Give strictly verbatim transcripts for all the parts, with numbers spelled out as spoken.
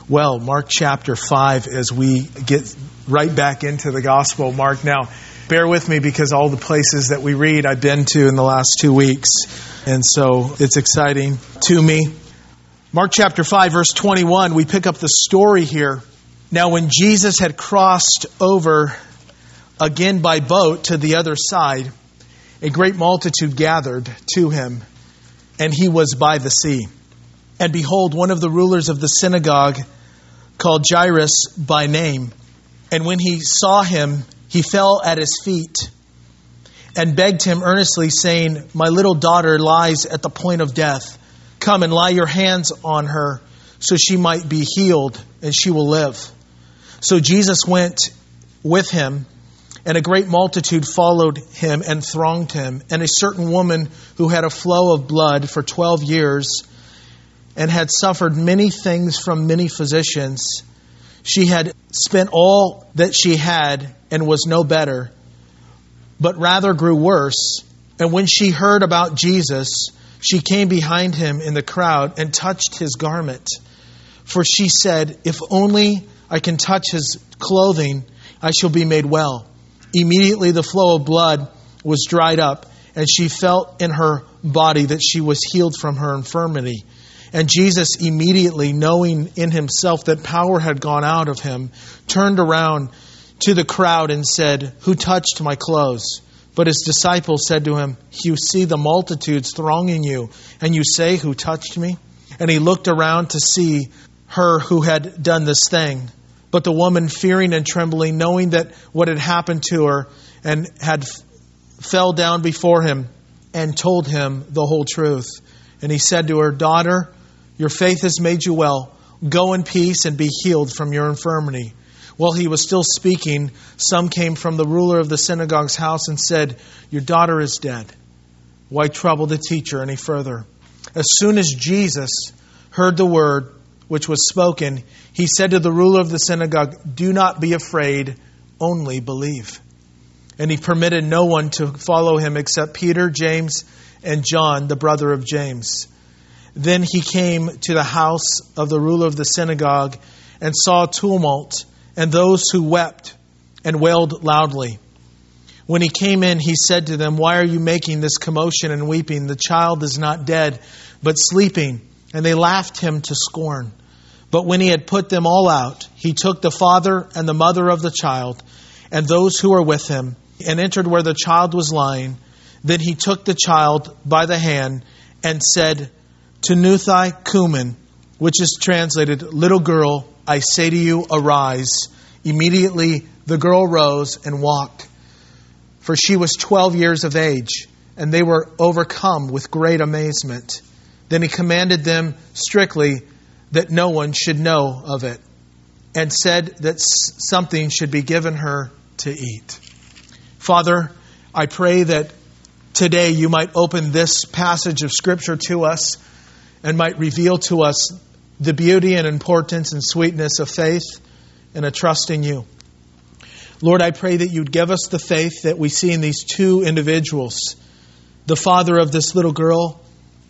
well. Mark chapter five, as we get right back into the Gospel of Mark. Now, bear with me because all the places that we read I've been to in the last two weeks. And so it's exciting to me. Mark chapter five, verse twenty-one, we pick up the story here. Now, when Jesus had crossed over again by boat to the other side, a great multitude gathered to him, and he was by the sea. And behold, one of the rulers of the synagogue, called Jairus by name, and when he saw him, he fell at his feet and begged him earnestly, saying, "My little daughter lies at the point of death. Come and lay your hands on her, so she might be healed, and she will live." So Jesus went with him, and a great multitude followed him and thronged him. And a certain woman who had a flow of blood for twelve years and had suffered many things from many physicians, she had spent all that she had and was no better, but rather grew worse. And when she heard about Jesus, she came behind him in the crowd and touched his garment. For she said, "If only I can touch his clothing, I shall be made well." Immediately the flow of blood was dried up, and she felt in her body that she was healed from her infirmity. And Jesus, immediately knowing in himself that power had gone out of him, turned around to the crowd and said, "Who touched my clothes?" But his disciples said to him, "You see the multitudes thronging you, and you say, 'Who touched me?'" And he looked around to see her who had done this thing. But the woman, fearing and trembling, knowing that what had happened to her, and had f- fell down before him and told him the whole truth. And he said to her, "Daughter, your faith has made you well. Go in peace and be healed from your infirmity." While he was still speaking, some came from the ruler of the synagogue's house and said, "Your daughter is dead. Why trouble the teacher any further?" As soon as Jesus heard the word which was spoken, he said to the ruler of the synagogue, "Do not be afraid, only believe." And he permitted no one to follow him except Peter, James, and John, the brother of James. Then he came to the house of the ruler of the synagogue and saw a tumult and those who wept and wailed loudly. When he came in, he said to them, "Why are you making this commotion and weeping? The child is not dead, but sleeping." And they laughed him to scorn. But when he had put them all out, he took the father and the mother of the child and those who were with him and entered where the child was lying. Then he took the child by the hand and said, "Tanuthai Kumen," which is translated, "Little girl, I say to you, arise." Immediately the girl rose and walked. For she was twelve years of age, and they were overcome with great amazement. Then he commanded them strictly that no one should know of it, and said that something should be given her to eat. Father, I pray that today you might open this passage of Scripture to us and might reveal to us the beauty and importance and sweetness of faith and a trust in you. Lord, I pray that you'd give us the faith that we see in these two individuals. The father of this little girl,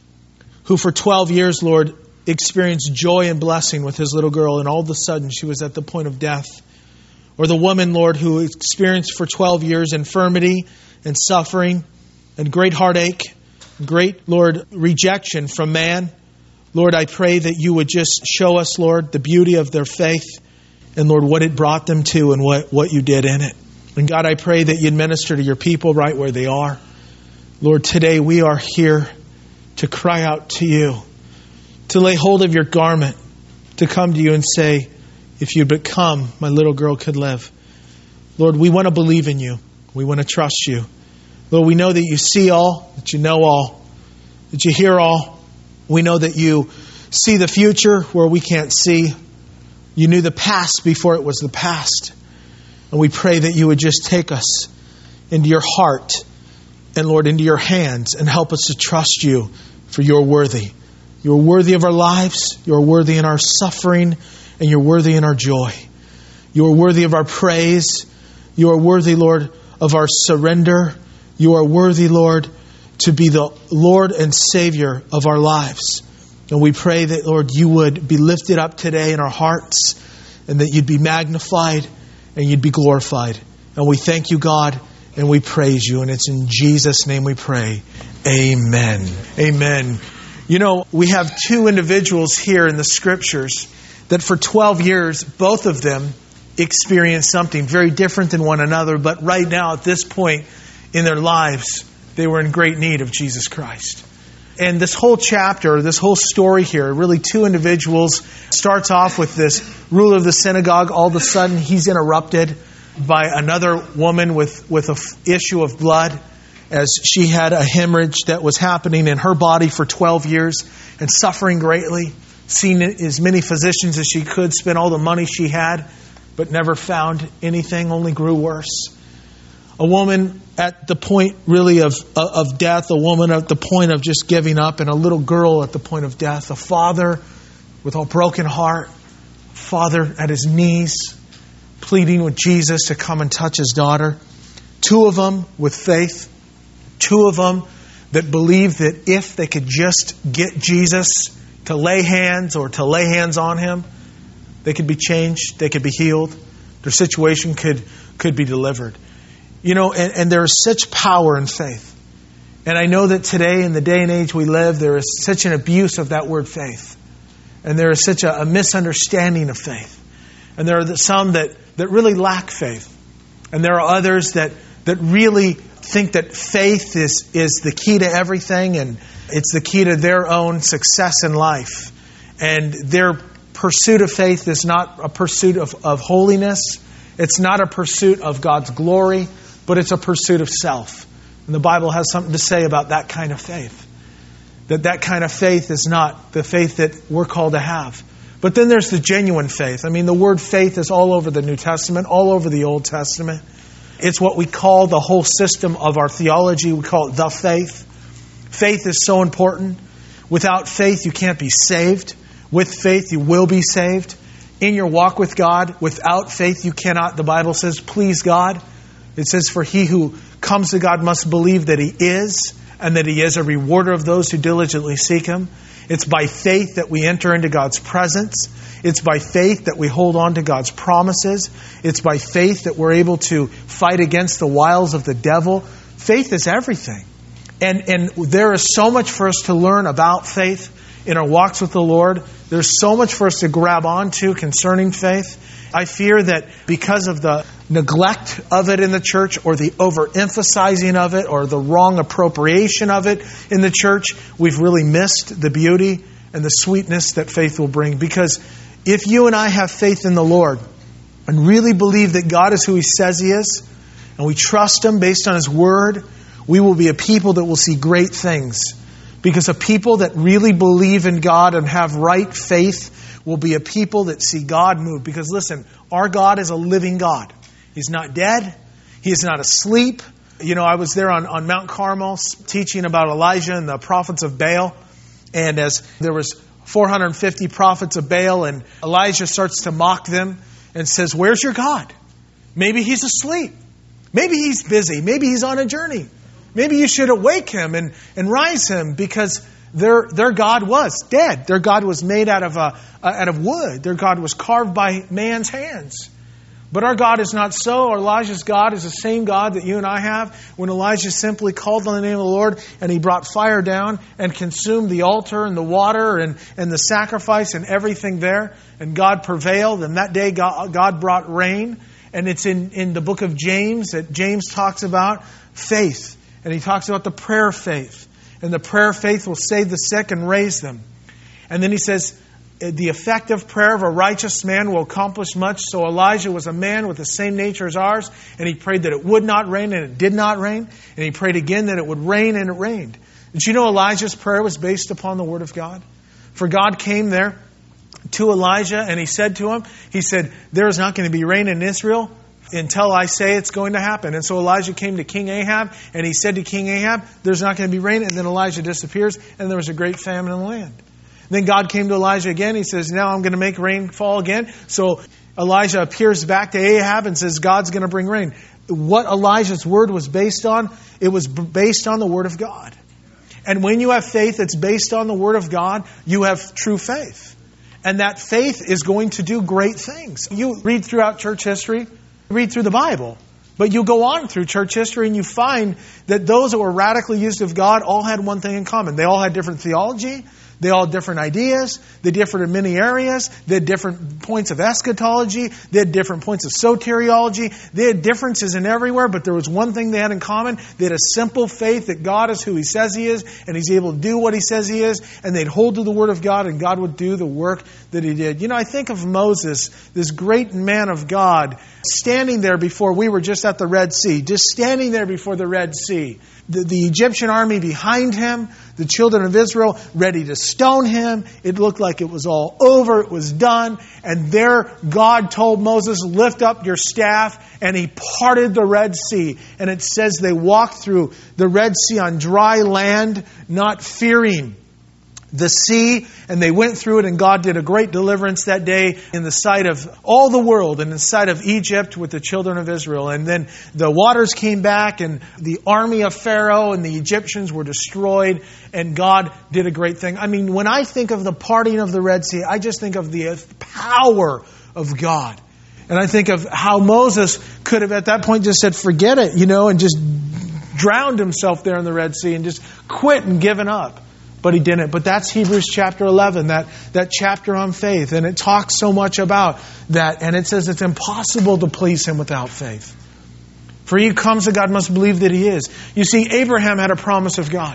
who for twelve years, Lord, experienced joy and blessing with his little girl, and all of a sudden she was at the point of death. Or the woman, Lord, who experienced for twelve years infirmity and suffering and great heartache, great, Lord, rejection from man. Lord, I pray that you would just show us, Lord, the beauty of their faith and, Lord, what it brought them to and what, what you did in it. And God, I pray that you'd minister to your people right where they are. Lord, today we are here to cry out to you, to lay hold of your garment, to come to you and say, "If you but come, my little girl could live." Lord, we want to believe in you. We want to trust you. Lord, we know that you see all, that you know all, that you hear all. We know that you see the future where we can't see. You knew the past before it was the past. And we pray that you would just take us into your heart and, Lord, into your hands and help us to trust you, for you're worthy. You're worthy of our lives. You're worthy in our suffering, and you're worthy in our joy. You are worthy of our praise. You are worthy, Lord, of our surrender. You are worthy, Lord, to be the Lord and Savior of our lives. And we pray that, Lord, you would be lifted up today in our hearts, and that you'd be magnified and you'd be glorified. And we thank you, God, and we praise you. And it's in Jesus' name we pray. Amen. Amen. You know, we have two individuals here in the Scriptures that for twelve years, both of them experienced something very different than one another. But right now, at this point in their lives, they were in great need of Jesus Christ. And this whole chapter, this whole story here, really two individuals, starts off with this ruler of the synagogue. All of a sudden, he's interrupted by another woman with, with an issue of blood, as she had a hemorrhage that was happening in her body for twelve years and suffering greatly, seen as many physicians as she could, spent all the money she had, but never found anything, only grew worse. A woman at the point really of, of death, a woman at the point of just giving up, and a little girl at the point of death. A father with a broken heart, a father at his knees, pleading with Jesus to come and touch his daughter. Two of them with faith. Two of them that believed that if they could just get Jesus to lay hands or to lay hands on him, they could be changed, they could be healed, their situation could, could be delivered. You know, and, and there is such power in faith. And I know that today, in the day and age we live, there is such an abuse of that word faith. And there is such a, a misunderstanding of faith. And there are some that, that really lack faith. And there are others that, that really think that faith is, is the key to everything, and it's the key to their own success in life. And their pursuit of faith is not a pursuit of, of holiness. It's not a pursuit of God's glory, but it's a pursuit of self. And the Bible has something to say about that kind of faith. That that kind of faith is not the faith that we're called to have. But then there's the genuine faith. I mean, the word faith is all over the New Testament, all over the Old Testament. It's what we call the whole system of our theology. We call it the faith. Faith is so important. Without faith, you can't be saved. With faith, you will be saved. In your walk with God, without faith, you cannot, the Bible says, please God. It says, for he who comes to God must believe that he is, and that he is a rewarder of those who diligently seek him. It's by faith that we enter into God's presence. It's by faith that we hold on to God's promises. It's by faith that we're able to fight against the wiles of the devil. Faith is everything. And, and there is so much for us to learn about faith in our walks with the Lord. There's so much for us to grab onto concerning faith. I fear that because of the neglect of it in the church, or the overemphasizing of it, or the wrong appropriation of it in the church, we've really missed the beauty and the sweetness that faith will bring. Because if you and I have faith in the Lord and really believe that God is who He says He is, and we trust Him based on His Word, we will be a people that will see great things. Because a people that really believe in God and have right faith will be a people that see God move. Because listen, our God is a living God. He's not dead. He is not asleep. You know, I was there on, on Mount Carmel teaching about Elijah and the prophets of Baal. And as there was four hundred fifty prophets of Baal, and Elijah starts to mock them and says, where's your God? Maybe he's asleep. Maybe he's busy. Maybe he's on a journey. Maybe you should awake him and, and rise him, because their their God was dead. Their God was made out of a, out of wood. Their God was carved by man's hands. But our God is not so. Elijah's God is the same God that you and I have. When Elijah simply called on the name of the Lord, and he brought fire down and consumed the altar and the water and, and the sacrifice and everything there, and God prevailed, and that day God, God brought rain. And it's in, in the book of James that James talks about faith. And he talks about the prayer of faith. And the prayer of faith will save the sick and raise them. And then he says, the effective prayer of a righteous man will accomplish much. So Elijah was a man with the same nature as ours. And he prayed that it would not rain, and it did not rain. And he prayed again that it would rain, and it rained. Did you know Elijah's prayer was based upon the Word of God? For God came there to Elijah, and He said to him, He said, there is not going to be rain in Israel until I say it's going to happen. And so Elijah came to King Ahab, and he said to King Ahab, there's not going to be rain. And then Elijah disappears, and there was a great famine in the land. And then God came to Elijah again. He says, now I'm going to make rain fall again. So Elijah appears back to Ahab and says, God's going to bring rain. What Elijah's word was based on, it was based on the Word of God. And when you have faith that's based on the Word of God, you have true faith. And that faith is going to do great things. You read throughout church history, read through the Bible, but you go on through church history and you find that those that were radically used of God all had one thing in common. They all had different theology. They all had different ideas. They differed in many areas. They had different points of eschatology. They had different points of soteriology. They had differences in everywhere, but there was one thing they had in common. They had a simple faith that God is who He says He is, and He's able to do what He says He is, and they'd hold to the Word of God, and God would do the work that He did. You know, I think of Moses, this great man of God, standing there before, we were just at the Red Sea, just standing there before the Red Sea. The, the Egyptian army behind him, the children of Israel ready to stone him. It looked like it was all over. It was done. And there God told Moses, lift up your staff. And He parted the Red Sea. And it says they walked through the Red Sea on dry land, not fearing the sea, and they went through it, and God did a great deliverance that day in the sight of all the world and in the sight of Egypt with the children of Israel. And then the waters came back, and the army of Pharaoh and the Egyptians were destroyed, and God did a great thing. I mean, when I think of the parting of the Red Sea, I just think of the power of God. And I think of how Moses could have at that point just said, forget it, you know, and just drowned himself there in the Red Sea and just quit and given up. But he didn't. But that's Hebrews chapter eleven, that, that chapter on faith. And it talks so much about that. And it says it's impossible to please Him without faith. For he who comes to God must believe that He is. You see, Abraham had a promise of God.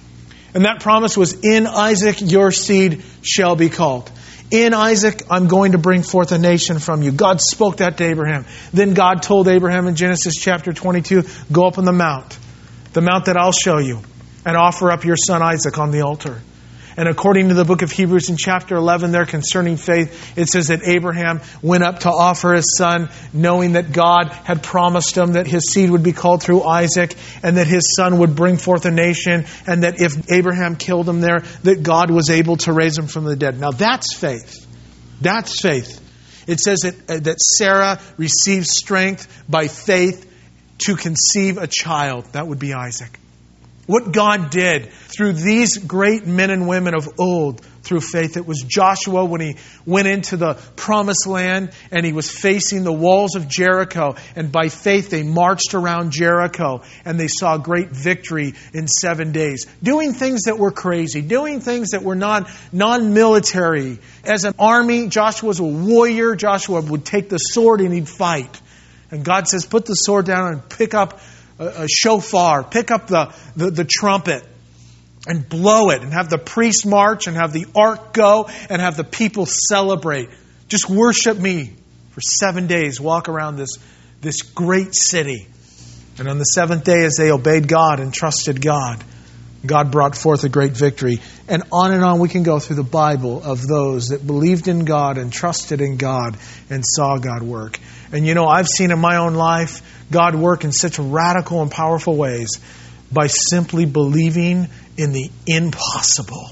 And that promise was, in Isaac your seed shall be called. In Isaac I'm going to bring forth a nation from you. God spoke that to Abraham. Then God told Abraham in Genesis chapter twenty-two, go up on the mount, the mount that I'll show you, and offer up your son Isaac on the altar. And according to the book of Hebrews in chapter eleven there concerning faith, it says that Abraham went up to offer his son, knowing that God had promised him that his seed would be called through Isaac, and that his son would bring forth a nation, and that if Abraham killed him there, that God was able to raise him from the dead. Now that's faith. That's faith. It says that, uh, that Sarah received strength by faith to conceive a child. That would be Isaac. What God did through these great men and women of old through faith. It was Joshua when he went into the promised land and he was facing the walls of Jericho. And by faith they marched around Jericho and they saw great victory in seven days. Doing things that were crazy. Doing things that were non, non-military. As an army, Joshua was a warrior. Joshua would take the sword and he'd fight. And God says, put the sword down and pick up a shofar, pick up the, the, the trumpet and blow it and have the priest march and have the ark go and have the people celebrate. Just worship me for seven days. Walk around this, this great city. And on the seventh day, as they obeyed God and trusted God, God brought forth a great victory. And on and on we can go through the Bible of those that believed in God and trusted in God and saw God work. And you know, I've seen in my own life God work in such radical and powerful ways by simply believing in the impossible.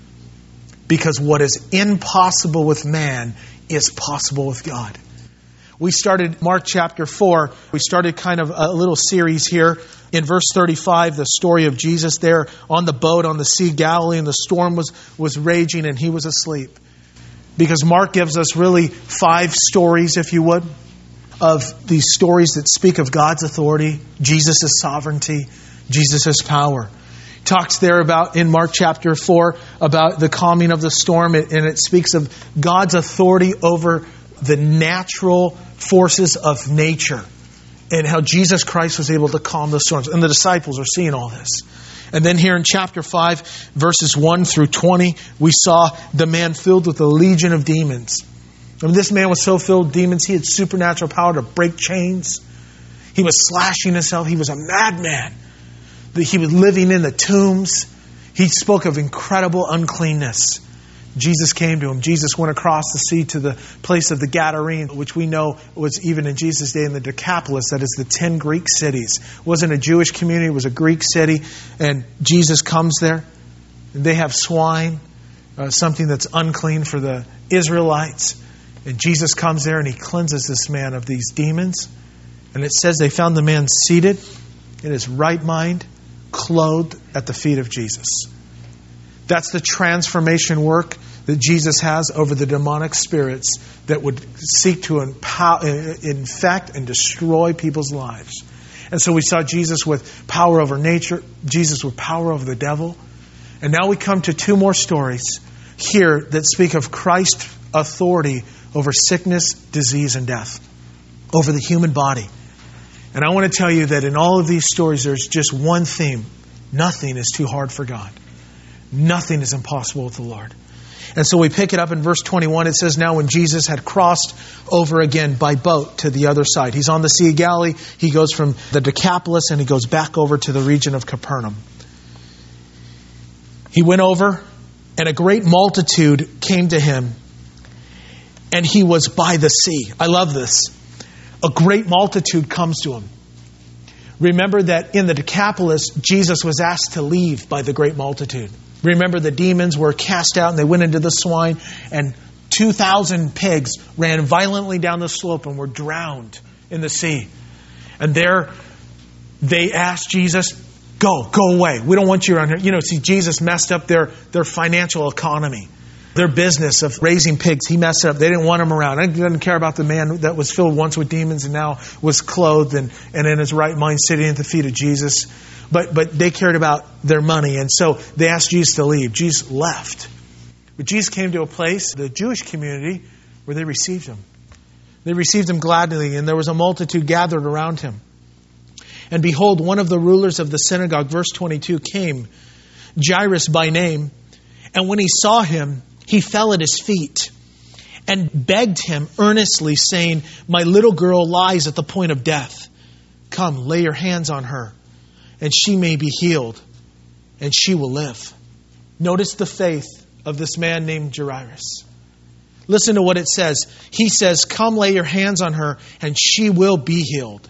Because what is impossible with man is possible with God. We started Mark chapter four. We started kind of a little series here. In verse thirty-five, the story of Jesus there on the boat on the Sea of Galilee, and the storm was, was raging and He was asleep. Because Mark gives us really five stories, if you would, of these stories that speak of God's authority, Jesus' sovereignty, Jesus' power. He talks there about, in Mark chapter four, about the calming of the storm, and it speaks of God's authority over the natural forces of nature and how Jesus Christ was able to calm the storms. And the disciples are seeing all this. And then here in chapter five, verses one through twenty, we saw the man filled with a legion of demons. I mean, this man was so filled with demons, he had supernatural power to break chains. He was slashing himself. He was a madman. He was living in the tombs. He spoke of incredible uncleanness. Jesus came to him. Jesus went across the sea to the place of the Gadarene, which we know was even in Jesus' day in the Decapolis. That is the ten Greek cities. It wasn't a Jewish community. It was a Greek city. And Jesus comes there. And they have swine, uh, something that's unclean for the Israelites. And Jesus comes there and He cleanses this man of these demons. And it says they found the man seated in his right mind, clothed at the feet of Jesus. That's the transformation work that Jesus has over the demonic spirits that would seek to empower, infect and destroy people's lives. And so we saw Jesus with power over nature, Jesus with power over the devil. And now we come to two more stories here that speak of Christ's authority over sickness, disease, and death, over the human body. And I want to tell you that in all of these stories, there's just one theme. Nothing is too hard for God. Nothing is impossible with the Lord. And so we pick it up in verse twenty-one. It says, now when Jesus had crossed over again by boat to the other side. He's on the Sea of Galilee. He goes from the Decapolis and he goes back over to the region of Capernaum. He went over and a great multitude came to him. And he was by the sea. I love this. A great multitude comes to him. Remember that in the Decapolis, Jesus was asked to leave by the great multitude. Remember the demons were cast out and they went into the swine, and two thousand pigs ran violently down the slope and were drowned in the sea. And there they asked Jesus, go, go away. We don't want you around here. You know, see, Jesus messed up their, their financial economy. Their business of raising pigs, he messed it up. They didn't want him around. They didn't care about the man that was filled once with demons and now was clothed and, and in his right mind sitting at the feet of Jesus. But but they cared about their money. And so they asked Jesus to leave. Jesus left. But Jesus came to a place, the Jewish community, where they received him. They received him gladly, and there was a multitude gathered around him. And behold, one of the rulers of the synagogue, verse twenty-two, came, Jairus by name. And when he saw him, he fell at his feet and begged him earnestly, saying, my little girl lies at the point of death. Come, lay your hands on her, and she may be healed, and she will live. Notice the faith of this man named Jairus. Listen to what it says. He says, come lay your hands on her, and she will be healed.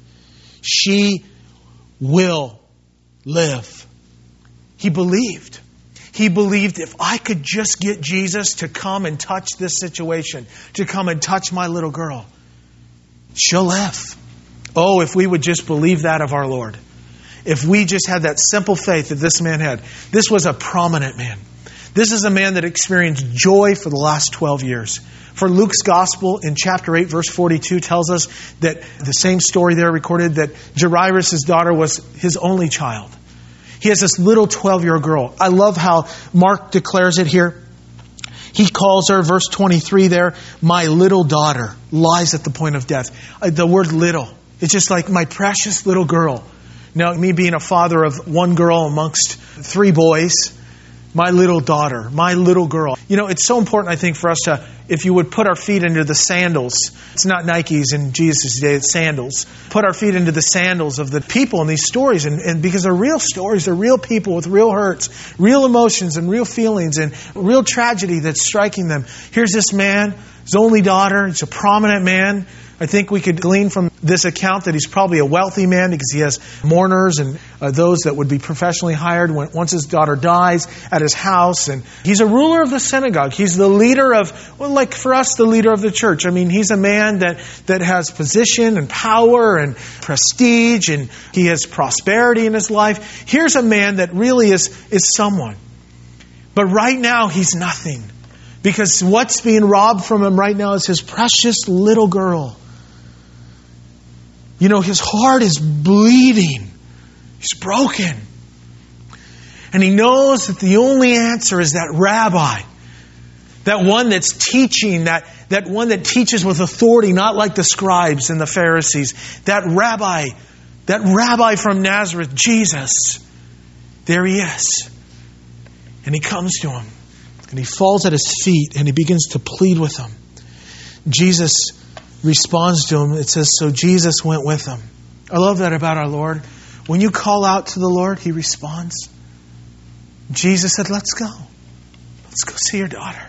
She will live. He believed. He believed, if I could just get Jesus to come and touch this situation, to come and touch my little girl, she'll live. Oh, if we would just believe that of our Lord. If we just had that simple faith that this man had. This was a prominent man. This is a man that experienced joy for the last twelve years. For Luke's Gospel in chapter eight, verse forty-two tells us that the same story there recorded that Jairus' daughter was his only child. He has this little twelve-year-old girl. I love how Mark declares it here. He calls her, verse twenty-three there, my little daughter lies at the point of death. The word little, it's just like my precious little girl. Now, me being a father of one girl amongst three boys, my little daughter, my little girl. You know, it's so important, I think, for us to, if you would put our feet into the sandals. It's not Nikes in Jesus' day, it's sandals. Put our feet into the sandals of the people in these stories. And, and because they're real stories, they're real people with real hurts, real emotions and real feelings and real tragedy that's striking them. Here's this man, his only daughter. He's a prominent man. I think we could glean from this account that he's probably a wealthy man because he has mourners and uh, those that would be professionally hired when, once his daughter dies at his house. And he's a ruler of the synagogue. He's the leader of, well, like for us, the leader of the church. I mean, he's a man that, that has position and power and prestige, and he has prosperity in his life. Here's a man that really is, is someone. But right now, he's nothing. Because what's being robbed from him right now is his precious little girl. You know, his heart is bleeding. He's broken. And he knows that the only answer is that rabbi. That one that's teaching, that, that one that teaches with authority, not like the scribes and the Pharisees. That rabbi, that rabbi from Nazareth, Jesus. There he is. And he comes to him. And he falls at his feet and he begins to plead with him. Jesus responds to him. It says, so Jesus went with him. I love that about our Lord. When you call out to the Lord, he responds. Jesus said, let's go. Let's go see your daughter.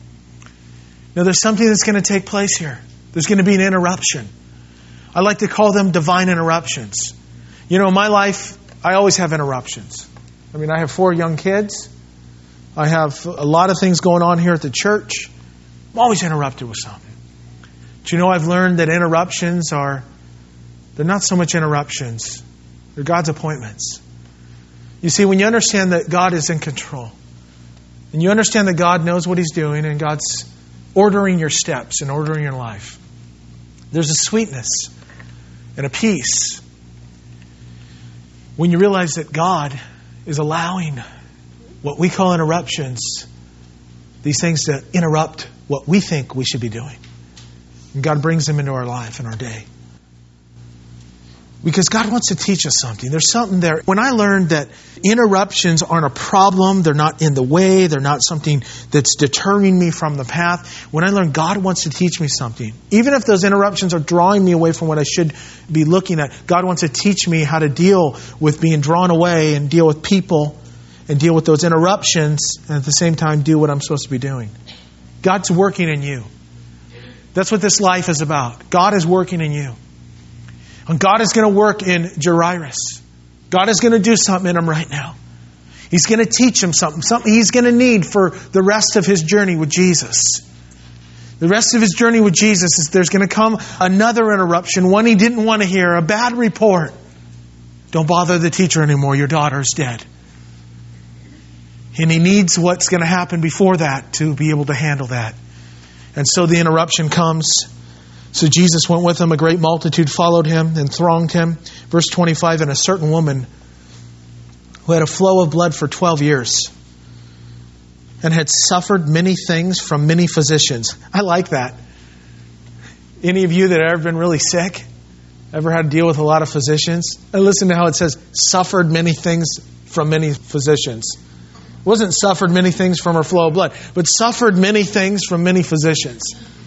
Now there's something that's going to take place here. There's going to be an interruption. I like to call them divine interruptions. You know, in my life, I always have interruptions. I mean, I have four young kids. I have a lot of things going on here at the church. I'm always interrupted with something. Do you know I've learned that interruptions are, they're not so much interruptions. They're God's appointments. You see, when you understand that God is in control, and you understand that God knows what He's doing, and God's ordering your steps and ordering your life, there's a sweetness and a peace when you realize that God is allowing what we call interruptions, these things to interrupt what we think we should be doing. And God brings them into our life and our day. Because God wants to teach us something. There's something there. When I learned that interruptions aren't a problem, they're not in the way, they're not something that's deterring me from the path. When I learned God wants to teach me something, even if those interruptions are drawing me away from what I should be looking at, God wants to teach me how to deal with being drawn away and deal with people and deal with those interruptions and at the same time do what I'm supposed to be doing. God's working in you. That's what this life is about. God is working in you. And God is going to work in Jairus. God is going to do something in him right now. He's going to teach him something, something he's going to need for the rest of his journey with Jesus. The rest of his journey with Jesus is there's going to come another interruption, one he didn't want to hear, a bad report. Don't bother the teacher anymore, your daughter's dead. And he needs what's going to happen before that to be able to handle that. And so the interruption comes. So Jesus went with him. A great multitude followed him and thronged him. Verse twenty-five, and a certain woman who had a flow of blood for twelve years and had suffered many things from many physicians. I like that. Any of you that have ever been really sick? Ever had to deal with a lot of physicians? And listen to how it says, suffered many things from many physicians. It wasn't suffered many things from her flow of blood, but suffered many things from many physicians.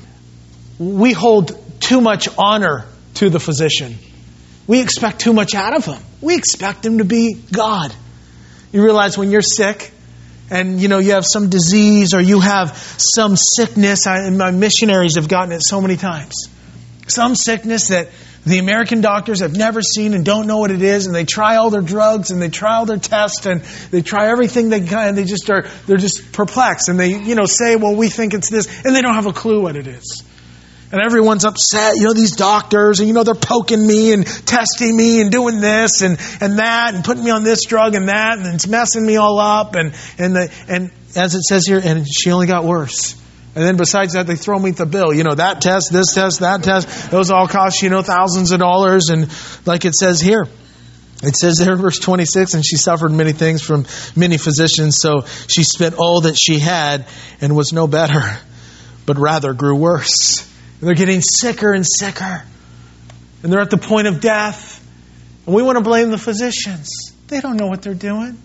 We hold too much honor to the physician. We expect too much out of him. We expect him to be God. You realize when you're sick and you know you have some disease or you have some sickness, I, and my missionaries have gotten it so many times. Some sickness that the American doctors have never seen and don't know what it is, and they try all their drugs and they try all their tests and they try everything they can, and they just are they're just perplexed, and they you know say, well, we think it's this, and they don't have a clue what it is. And everyone's upset, you know, these doctors, and, you know, they're poking me and testing me and doing this and, and that and putting me on this drug and that, and it's messing me all up. And, and, the, and as it says here, and she only got worse. And then besides that, they throw me the bill. You know, that test, this test, that test, those all cost, you know, thousands of dollars. And like it says here, it says there in verse twenty-six, and she suffered many things from many physicians. So she spent all that she had and was no better, but rather grew worse. And they're getting sicker and sicker. And they're at the point of death. And we want to blame the physicians. They don't know what they're doing.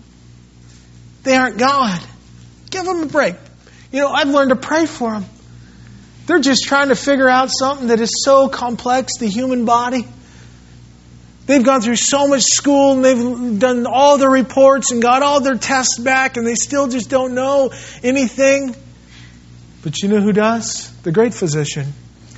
They aren't God. Give them a break. You know, I've learned to pray for them. They're just trying to figure out something that is so complex, the human body. They've gone through so much school and they've done all their reports and got all their tests back, and they still just don't know anything. But you know who does? The great physician.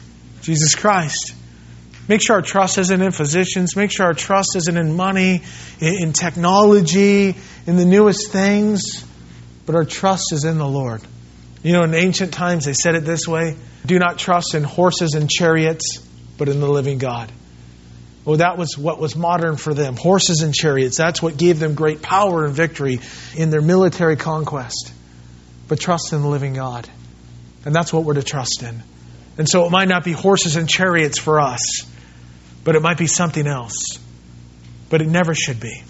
Jesus Christ. Make sure our trust isn't in physicians. Make sure our trust isn't in money, in, in technology, in the newest things. But our trust is in the Lord. You know, in ancient times, they said it this way. Do not trust in horses and chariots, but in the living God. Well, that was what was modern for them. Horses and chariots. That's what gave them great power and victory in their military conquest. But trust in the living God. And that's what we're to trust in. And so it might not be horses and chariots for us, but it might be something else. But it never should be.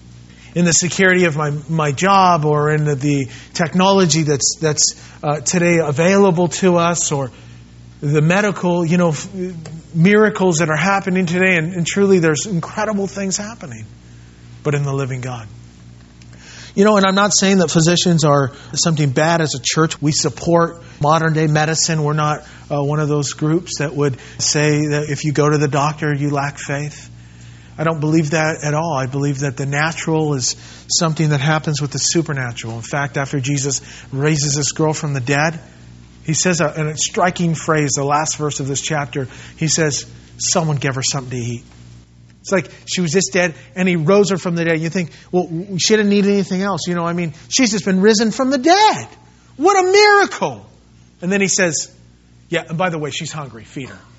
In the security of my, my job, or in the, the technology that's that's uh, today available to us, or the medical, you know, f- miracles that are happening today, and, and truly there's incredible things happening, but in the living God. You know, and I'm not saying that physicians are something bad. As a church, we support modern day medicine. We're not uh, one of those groups that would say that if you go to the doctor, you lack faith. I don't believe that at all. I believe that the natural is something that happens with the supernatural. In fact, after Jesus raises this girl from the dead, he says a, a striking phrase, the last verse of this chapter. He says, someone give her something to eat. It's like she was just dead and he rose her from the dead. You think, well, she didn't need anything else. You know, I mean, she's just been risen from the dead. What a miracle. And then he says, yeah, and by the way, she's hungry. Feed her.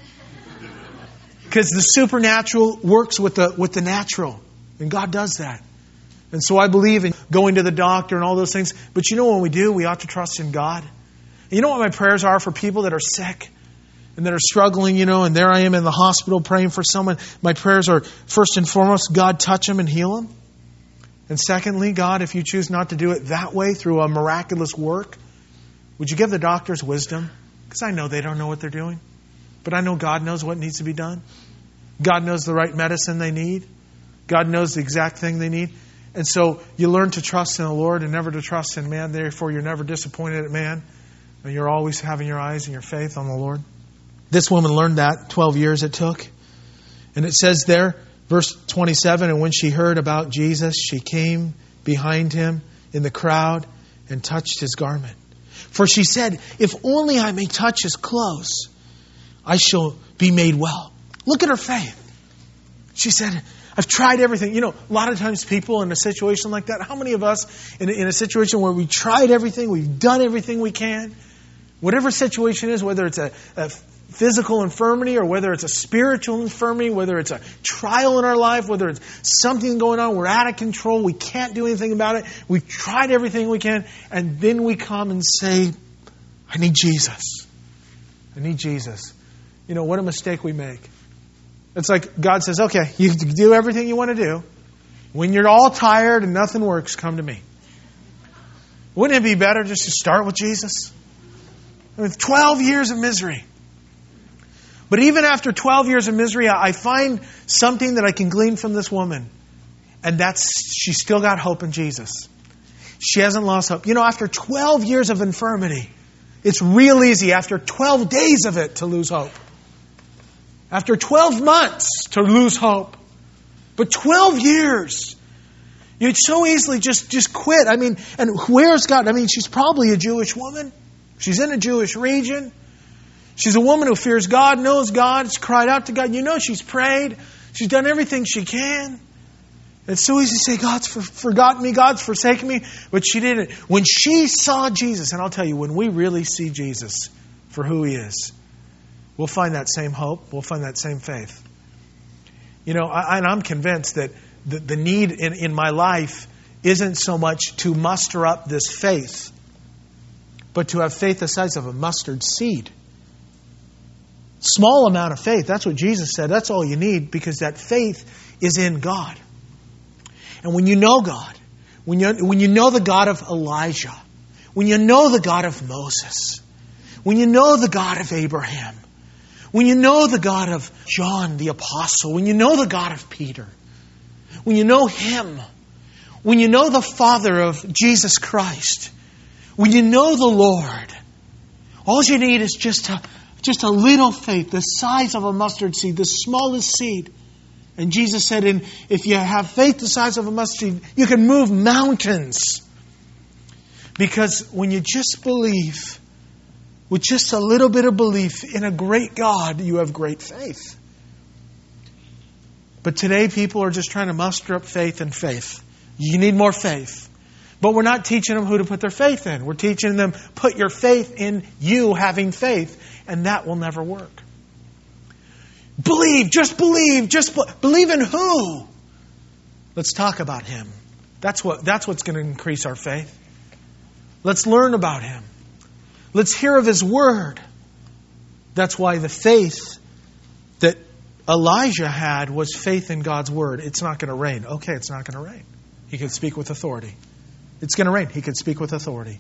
Because the supernatural works with the with the natural. And God does that. And so I believe in going to the doctor and all those things. But you know what we do? We ought to trust in God. And you know what my prayers are for people that are sick and that are struggling, you know, and there I am in the hospital praying for someone. My prayers are, first and foremost, God, touch them and heal them. And secondly, God, if you choose not to do it that way through a miraculous work, would you give the doctors wisdom? Because I know they don't know what they're doing. But I know God knows what needs to be done. God knows the right medicine they need. God knows the exact thing they need. And so you learn to trust in the Lord and never to trust in man. Therefore, you're never disappointed at man. And you're always having your eyes and your faith on the Lord. This woman learned that twelve years it took. And it says there, verse twenty-seven, and when she heard about Jesus, she came behind him in the crowd and touched his garment. For she said, if only I may touch his clothes, I shall be made well. Look at her faith. She said, I've tried everything. You know, a lot of times people in a situation like that, how many of us in a, in a situation where we tried everything, we've done everything we can, whatever situation is, whether it's a, a physical infirmity or whether it's a spiritual infirmity, whether it's a trial in our life, whether it's something going on, we're out of control, we can't do anything about it, we've tried everything we can, and then we come and say, I need Jesus. I need Jesus. You know, what a mistake we make. It's like God says, okay, you do everything you want to do. When you're all tired and nothing works, come to me. Wouldn't it be better just to start with Jesus? With twelve years of misery. But even after twelve years of misery, I find something that I can glean from this woman. And that's, she's still got hope in Jesus. She hasn't lost hope. You know, after twelve years of infirmity, it's real easy after twelve days of it to lose hope. After twelve months to lose hope. But twelve years, you'd so easily just, just quit. I mean, and where's God? I mean, she's probably a Jewish woman. She's in a Jewish region. She's a woman who fears God, knows God, has cried out to God. You know, she's prayed. She's done everything she can. It's so easy to say, God's for, forgotten me, God's forsaken me. But she didn't. When she saw Jesus, and I'll tell you, when we really see Jesus for who He is, we'll find that same hope. We'll find that same faith. You know, I, and I'm convinced that the, the need in, in my life isn't so much to muster up this faith, but to have faith the size of a mustard seed. Small amount of faith. That's what Jesus said. That's all you need, because that faith is in God. And when you know God, when you, when you know the God of Elijah, when you know the God of Moses, when you know the God of Abraham, when you know the God of John the Apostle, when you know the God of Peter, when you know Him, when you know the Father of Jesus Christ, when you know the Lord, all you need is just a, just a little faith, the size of a mustard seed, the smallest seed. And Jesus said, in, if you have faith the size of a mustard seed, you can move mountains. Because when you just believe, with just a little bit of belief in a great God, you have great faith. But today people are just trying to muster up faith and faith. You need more faith. But we're not teaching them who to put their faith in. We're teaching them, put your faith in you having faith. And that will never work. Believe, just believe, just be- believe in who? Let's talk about Him. That's what, that's what's going to increase our faith. Let's learn about Him. Let's hear of His Word. That's why the faith that Elijah had was faith in God's Word. It's not going to rain. Okay, it's not going to rain. He can speak with authority. It's going to rain. He can speak with authority.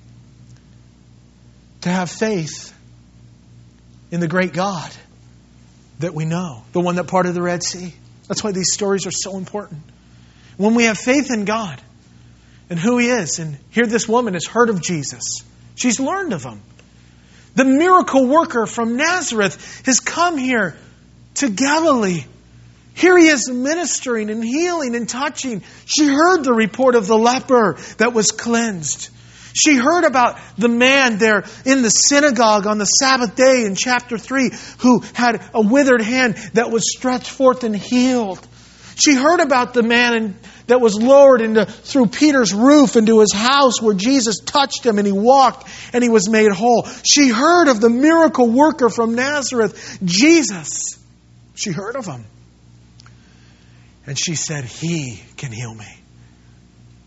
To have faith in the great God that we know, the one that parted the Red Sea. That's why these stories are so important. When we have faith in God and who He is, and here this woman has heard of Jesus. She's learned of Him. The miracle worker from Nazareth has come here to Galilee. Here He is ministering and healing and touching. She heard the report of the leper that was cleansed. She heard about the man there in the synagogue on the Sabbath day in chapter three who had a withered hand that was stretched forth and healed. She heard about the man in, that was lowered into, through Peter's roof into his house where Jesus touched him and he walked and he was made whole. She heard of the miracle worker from Nazareth, Jesus. She heard of Him. And she said, He can heal me.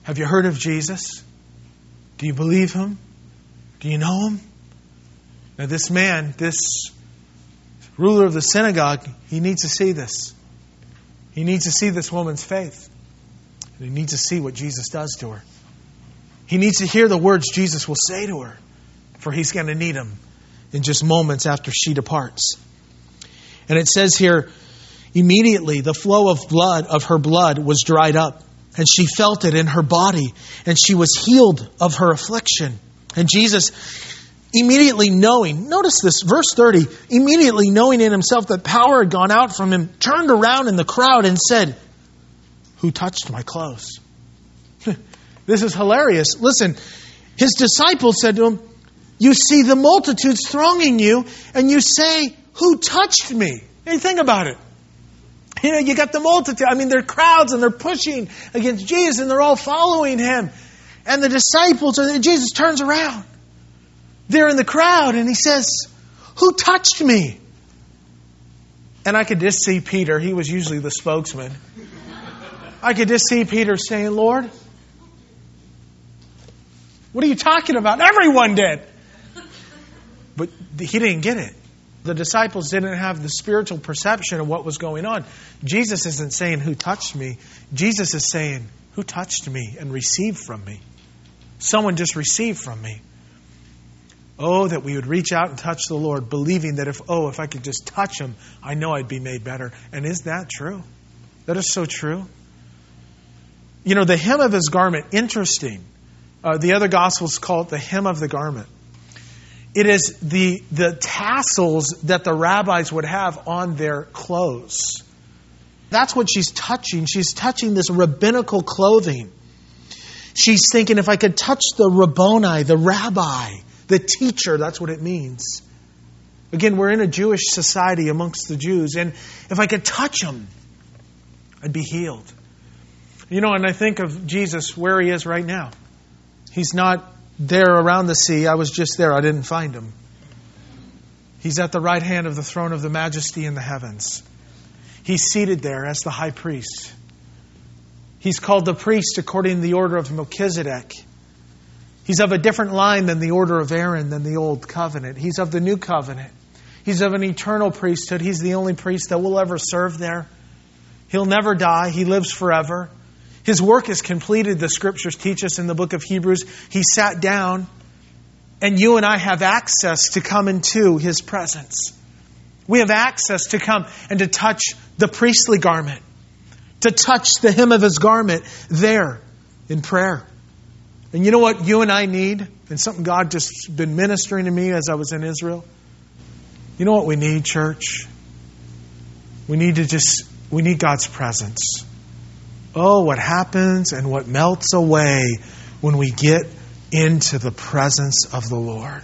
Have you heard of Jesus? Do you believe Him? Do you know Him? Now this man, this ruler of the synagogue, he needs to see this. He needs to see this woman's faith. And he needs to see what Jesus does to her. He needs to hear the words Jesus will say to her, for he's going to need them in just moments after she departs. And it says here, immediately the flow of blood of her blood was dried up, and she felt it in her body, and she was healed of her affliction. And Jesus, immediately knowing, notice this, verse thirty, immediately knowing in himself that power had gone out from him, turned around in the crowd and said, "Who touched my clothes?" This is hilarious. Listen, his disciples said to him, "You see the multitudes thronging you, and you say, 'Who touched me?'" Hey, think about it. You know, you got the multitude. I mean, they're crowds and they're pushing against Jesus and they're all following him. And the disciples, or Jesus turns around. They're in the crowd and he says, "Who touched me?" And I could just see Peter. He was usually the spokesman. I could just see Peter saying, "Lord, what are you talking about?" Everyone did. But he didn't get it. The disciples didn't have the spiritual perception of what was going on. Jesus isn't saying, "Who touched me?" Jesus is saying, "Who touched me and received from me?" Someone just received from me. Oh, that we would reach out and touch the Lord, believing that if, oh, if I could just touch Him, I know I'd be made better. And is that true? That is so true. You know, the hem of His garment, interesting. Uh, the other Gospels call it the hem of the garment. It is the, the tassels that the rabbis would have on their clothes. That's what she's touching. She's touching this rabbinical clothing. She's thinking, if I could touch the Rabboni, the rabbi, the teacher, that's what it means. Again, we're in a Jewish society amongst the Jews, and if I could touch him, I'd be healed. You know, and I think of Jesus where He is right now. He's not there around the sea. I was just there. I didn't find Him. He's at the right hand of the throne of the Majesty in the heavens. He's seated there as the high priest. He's called the priest according to the order of Melchizedek. He's of a different line than the order of Aaron, than the old covenant. He's of the new covenant. He's of an eternal priesthood. He's the only priest that will ever serve there. He'll never die. He lives forever. His work is completed, the Scriptures teach us in the book of Hebrews. He sat down, and you and I have access to come into His presence. We have access to come and to touch the priestly garment, to touch the hem of His garment there in prayer. And you know what you and I need? And something God just been ministering to me as I was in Israel. You know what we need, church? We need to just, we need God's presence. Oh, what happens and what melts away when we get into the presence of the Lord.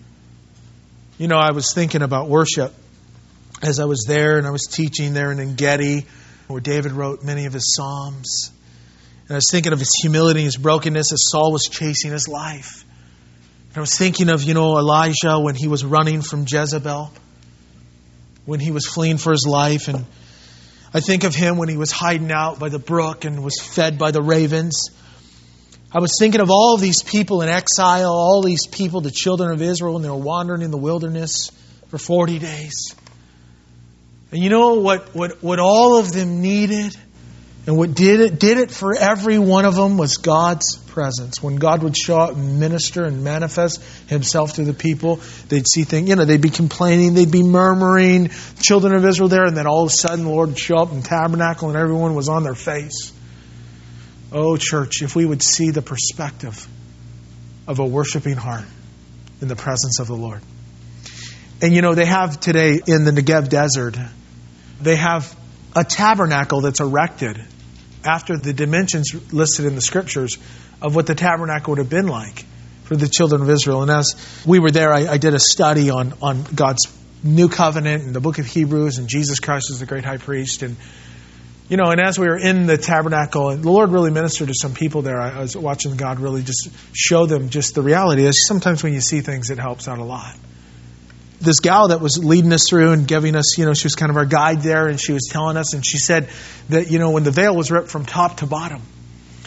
You know, I was thinking about worship as I was there, and I was teaching there in En-Gedi, where David wrote many of his psalms. And I was thinking of his humility and his brokenness as Saul was chasing his life. And I was thinking of, you know, Elijah when he was running from Jezebel, when he was fleeing for his life. And I think of him when he was hiding out by the brook and was fed by the ravens. I was thinking of all of these people in exile, all these people, the children of Israel, when they were wandering in the wilderness for forty days. And you know what, what, what all of them needed, and what did it, did it for every one of them, was God's presence. When God would show up and minister and manifest Himself to the people, they'd see things, you know, they'd be complaining, they'd be murmuring, children of Israel there, and then all of a sudden the Lord would show up in the tabernacle and everyone was on their face. Oh, church, if we would see the perspective of a worshiping heart in the presence of the Lord. And you know, they have today in the Negev desert, they have a tabernacle that's erected after the dimensions listed in the Scriptures of what the tabernacle would have been like for the children of Israel. And as we were there, I, I did a study on, on God's new covenant and the book of Hebrews, and Jesus Christ is the great high priest. And, you know, and as we were in the tabernacle, and the Lord really ministered to some people there. I, I was watching God really just show them just the reality. Is sometimes when you see things, it helps out a lot. This gal that was leading us through and giving us, you know, she was kind of our guide there, and she was telling us, and she said that, you know, when the veil was ripped from top to bottom,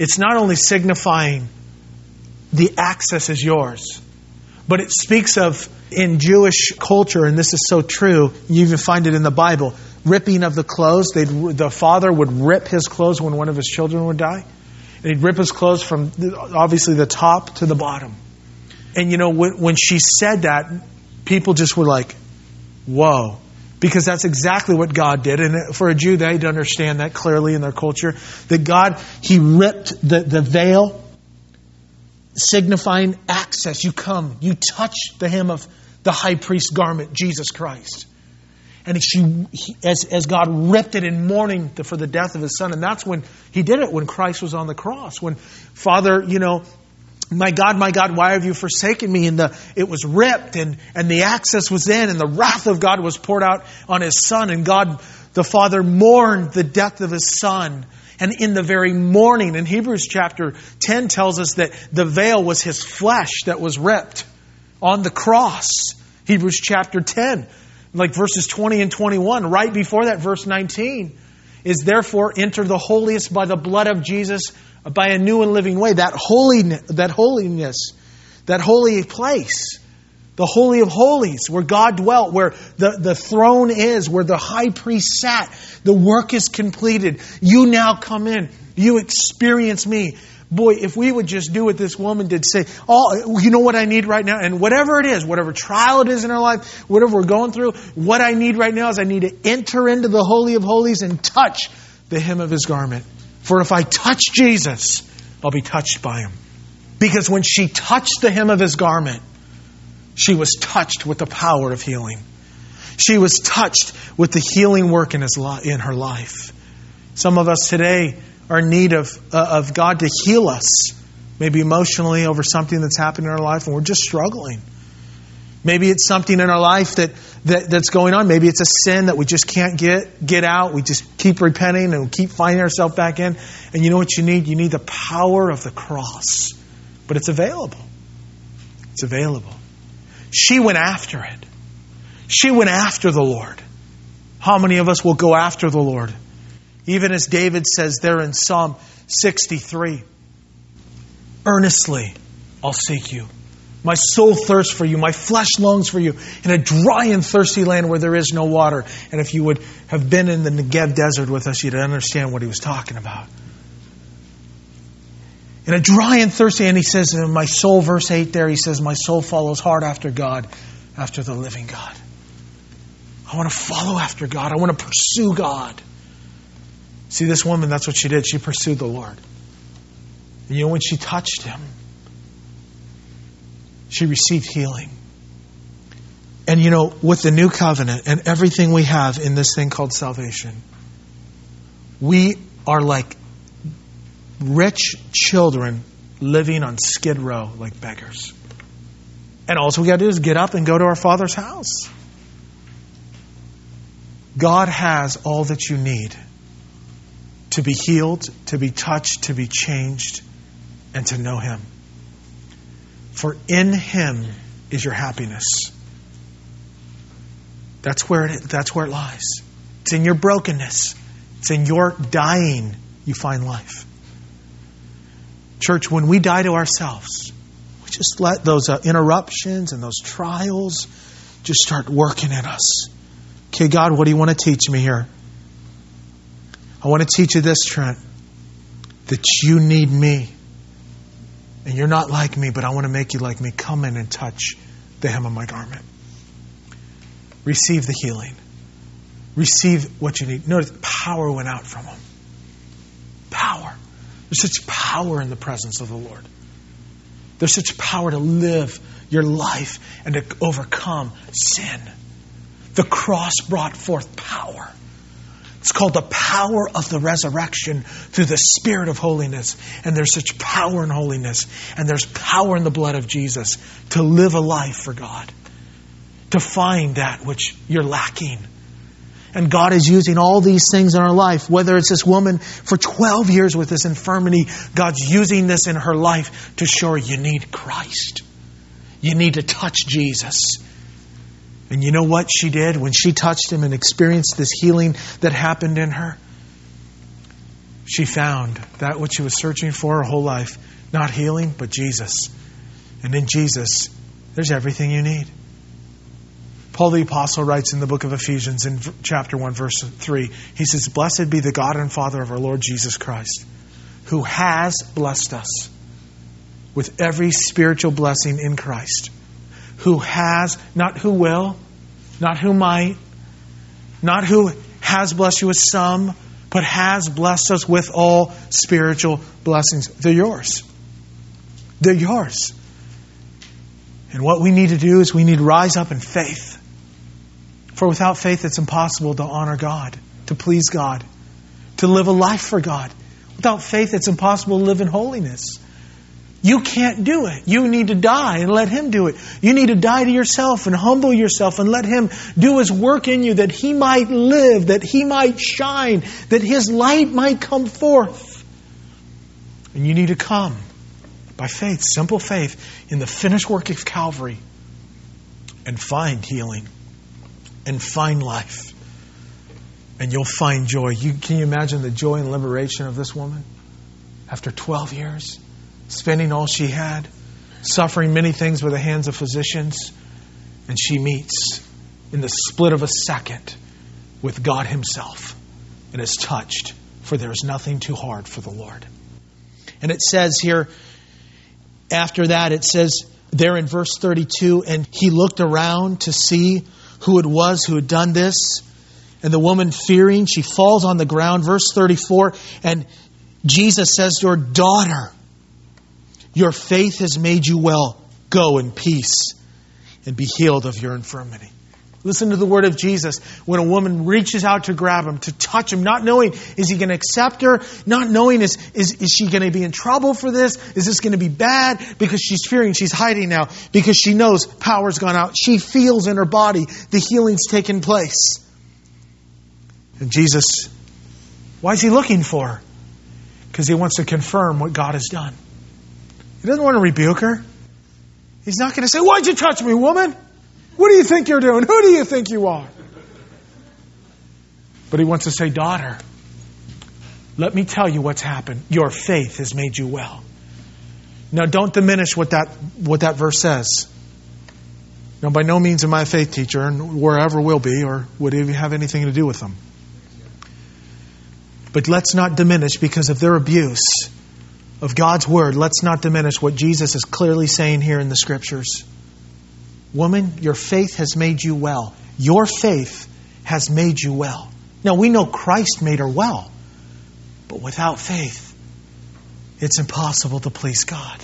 it's not only signifying the access is yours, but it speaks of, in Jewish culture, and this is so true, you even find it in the Bible, ripping of the clothes. They'd, the father would rip his clothes when one of his children would die. And he'd rip his clothes from, obviously, the top to the bottom. And you know, when, when she said that, people just were like, whoa. Because that's exactly what God did. And for a Jew, they'd understand that clearly in their culture. That God, He ripped the, the veil, signifying access. You come, you touch the hem of the high priest's garment, Jesus Christ. And she, he, as, as God ripped it in mourning for the death of His Son. And that's when He did it, when Christ was on the cross. When Father, you know, my God, my God, why have you forsaken me? And the, it was ripped and, and the access was in and the wrath of God was poured out on His Son. And God, the Father, mourned the death of His Son. And in the very mourning, in Hebrews chapter ten tells us that the veil was His flesh that was ripped on the cross. Hebrews chapter ten, like verses twenty and twenty-one. Right before that, verse nineteen is, therefore enter the holiest by the blood of Jesus, by a new and living way. That holiness, that holiness, that holy place, the Holy of Holies, where God dwelt, where the, the throne is, where the high priest sat. The work is completed. You now come in. You experience me. Boy, if we would just do what this woman did, say, oh, you know what I need right now? And whatever it is, whatever trial it is in our life, whatever we're going through, what I need right now is I need to enter into the Holy of Holies and touch the hem of His garment. For if I touch Jesus, I'll be touched by Him. Because when she touched the hem of His garment, she was touched with the power of healing. She was touched with the healing work in, his li- in her life. Some of us today are in need of, uh, of God to heal us, maybe emotionally over something that's happened in our life and we're just struggling. Maybe it's something in our life that, that that's going on. Maybe it's a sin that we just can't get get out. We just keep repenting and we keep finding ourselves back in. And you know what you need? You need the power of the cross. But it's available. It's available. She went after it. She went after the Lord. How many of us will go after the Lord? Even as David says there in Psalm sixty-three, earnestly I'll seek you. My soul thirsts for you. My flesh longs for you in a dry and thirsty land where there is no water. And if you would have been in the Negev desert with us, you'd understand what he was talking about. In a dry and thirsty, and he says in my soul, verse eight there, he says, my soul follows hard after God, after the living God. I want to follow after God. I want to pursue God. See, this woman, that's what she did. She pursued the Lord. And you know, when she touched Him, she received healing. And you know, with the new covenant and everything we have in this thing called salvation, we are like rich children living on Skid Row like beggars. And all we got to do is get up and go to our Father's house. God has all that you need to be healed, to be touched, to be changed, and to know Him. For in Him is your happiness. That's where it, that's where it lies. It's in your brokenness. It's in your dying you find life. Church, when we die to ourselves, we just let those uh, interruptions and those trials just start working in us. Okay, God, what do you want to teach me here? I want to teach you this, Trent, that you need me. And you're not like me, but I want to make you like me. Come in and touch the hem of my garment. Receive the healing. Receive what you need. Notice power went out from him. Power. There's such power in the presence of the Lord. There's such power to live your life and to overcome sin. The cross brought forth power. It's called the power of the resurrection through the Spirit of holiness. And there's such power in holiness. And there's power in the blood of Jesus to live a life for God. To find that which you're lacking. And God is using all these things in our life. Whether it's this woman for twelve years with this infirmity, God's using this in her life to show her you need Christ. You need to touch Jesus. And you know what she did when she touched Him and experienced this healing that happened in her? she found that which she was searching for her whole life. Not healing, but Jesus. And in Jesus, there's everything you need. Paul the Apostle writes in the book of Ephesians in chapter one, verse three, he says, "Blessed be the God and Father of our Lord Jesus Christ, who has blessed us with every spiritual blessing in Christ." Who has, not who will, not who might, not who has blessed you with some, but has blessed us with all spiritual blessings. They're yours. They're yours. And what we need to do is we need to rise up in faith. For without faith, it's impossible to honor God, to please God, to live a life for God. Without faith, it's impossible to live in holiness. You can't do it. You need to die and let Him do it. You need to die to yourself and humble yourself and let Him do His work in you, that He might live, that He might shine, that His light might come forth. And you need to come by faith, simple faith, in the finished work of Calvary and find healing and find life. And you'll find joy. You, can you imagine the joy and liberation of this woman after twelve years? Spending all she had, suffering many things with the hands of physicians, and she meets in the split of a second with God Himself and is touched, for there is nothing too hard for the Lord. And it says here, after that, it says there in verse thirty-two, and he looked around to see who it was who had done this. And the woman, fearing, she falls on the ground. Verse thirty-four, and Jesus says to her, "Daughter, your faith has made you well. Go in peace and be healed of your infirmity." Listen to the word of Jesus. When a woman reaches out to grab him, to touch him, not knowing, is he going to accept her? Not knowing, is, is, is she going to be in trouble for this? Is this going to be bad? Because she's fearing, she's hiding now. Because she knows power's gone out. She feels in her body the healing's taken place. And Jesus, why is He looking for her? Because He wants to confirm what God has done. He doesn't want to rebuke her. He's not going to say, "Why'd you touch me, woman? What do you think you're doing? Who do you think you are?" But He wants to say, "Daughter, let me tell you what's happened. Your faith has made you well." Now, don't diminish what that what that verse says. Now, by no means am I a faith teacher, and wherever will be, or would even have anything to do with them. But let's not diminish, because of their abuse of God's Word, let's not diminish what Jesus is clearly saying here in the Scriptures. Woman, your faith has made you well. Your faith has made you well. Now, we know Christ made her well. But without faith, it's impossible to please God.